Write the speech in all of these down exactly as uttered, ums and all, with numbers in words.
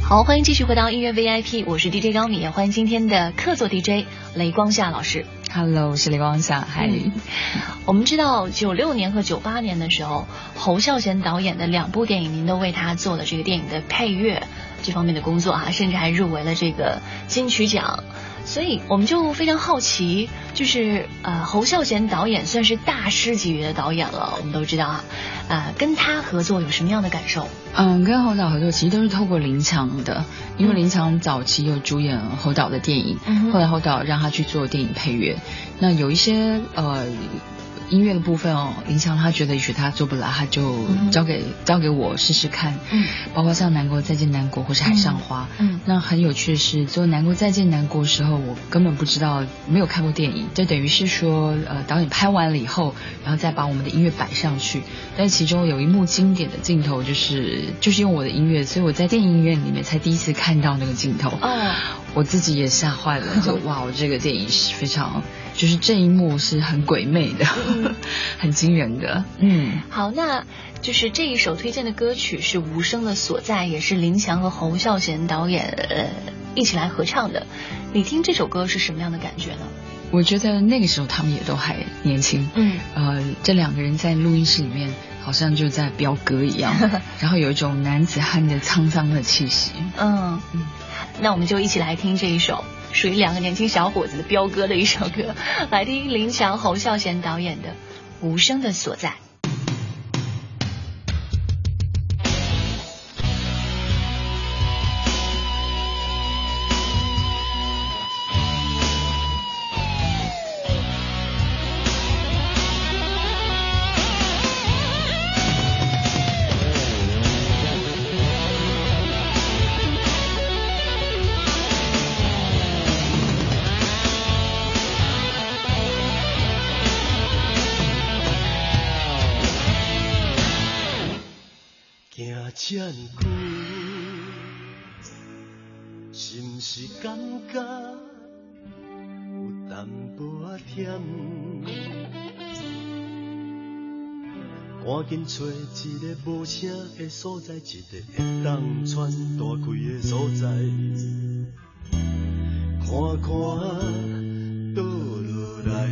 好，欢迎继续回到音乐 V I P， 我是 D J 高米，也欢迎今天的客座 D J 雷光夏老师。 Hello， 我是雷光夏。嗨、嗯， 我们知道九六年和九八年的时候，侯孝贤导演的两部电影，您都为他做了这个电影的配乐这方面的工作哈、啊，甚至还入围了这个金曲奖。所以我们就非常好奇，就是呃，侯孝贤导演算是大师级别的导演了，我们都知道啊，呃，跟他合作有什么样的感受？ 嗯，跟侯导合作其实都是透过林强的，因为林强早期有主演侯导的电影，嗯、后来侯导让他去做电影配乐，那有一些呃。音乐的部分哦，林强他觉得也许他做不来，他就交给、嗯、交给我试试看。嗯，包括像《南国再见南国》或是《海上花》。嗯，那很有趣的是，做《南国再见南国》的时候，我根本不知道，没有看过电影，就等于是说，呃，导演拍完了以后，然后再把我们的音乐摆上去。但其中有一幕经典的镜头，就是就是用我的音乐，所以我在电影院里面才第一次看到那个镜头。哦，我自己也吓坏了，就哇，我这个电影是非常。就是这一幕是很鬼魅的，嗯、很惊人的。嗯， 好，那就是这一首推荐的歌曲是《无声的所在》，也是林强和侯孝贤导演呃一起来合唱的。你听这首歌是什么样的感觉呢？ 我觉得那个时候他们也都还年轻，嗯，呃，这两个人在录音室里面好像就在飙歌一样，然后有一种男子汉的沧桑的气息。嗯嗯，那我们就一起来听这一首。属于两个年轻小伙子的飙歌的一首歌，来听林强、侯孝贤导演的《无声的所在》。 这么久，是不是感觉有淡薄仔忝？赶紧找一个无声的所在，一个会当喘大气的所在，看看倒落来，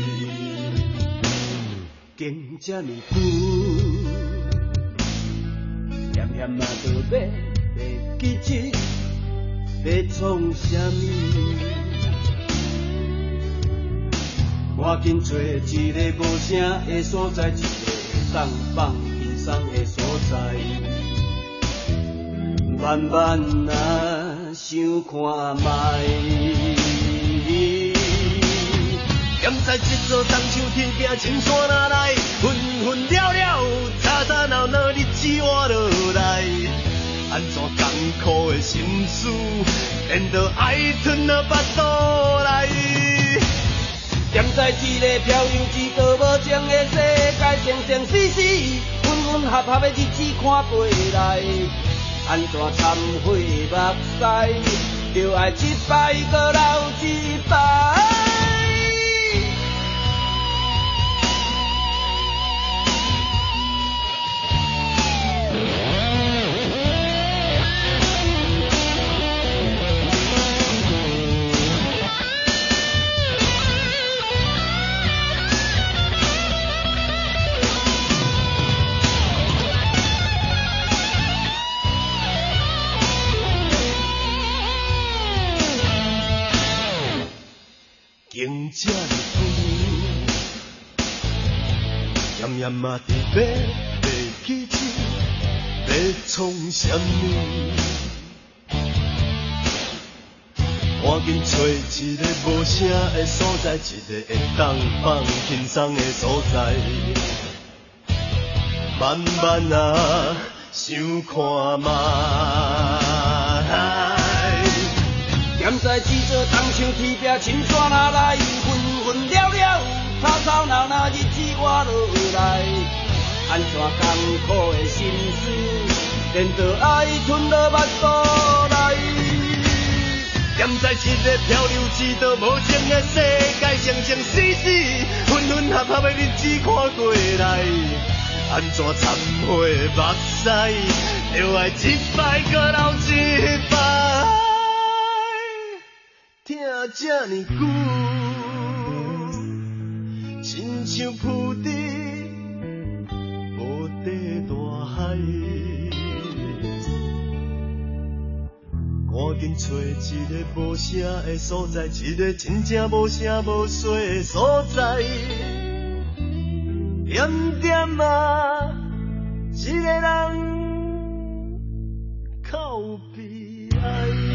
经这么久。念念嘛就要要记起，要创啥物？赶紧找一个无声的所在，一个会当放轻松的所在。慢慢啊，想看卖。踮在这座东墙天边，青山哪来？纷纷了了，吵吵闹闹，日子活落来。安怎艰苦的心思，变得爱吞到腹肚内？踮在一个漂流一个无情的世界，生生死死，分分合合的日子看过来。安怎忏悔目屎，就爱一摆搁流一摆。经这么久，念念嘛伫要要记起，要创啥物？赶紧找一个无声的所在，一个会当放轻松的所在。慢慢啊，想看卖。踮在这座东墙天边，青山哪来？纷纷了了，吵吵闹闹，日子活落来。安怎艰苦的心思，变得爱吞落腹肚内？踮在一个漂流一道无情的世界，生生死死，分分合合的日子看过来。安怎忏悔目屎，就爱一摆搁流一摆。 这呢久，亲像浮伫无底大海，赶紧找一个无声的所在，一个真正无声无息的所在，点点啊，一个人靠悲哀。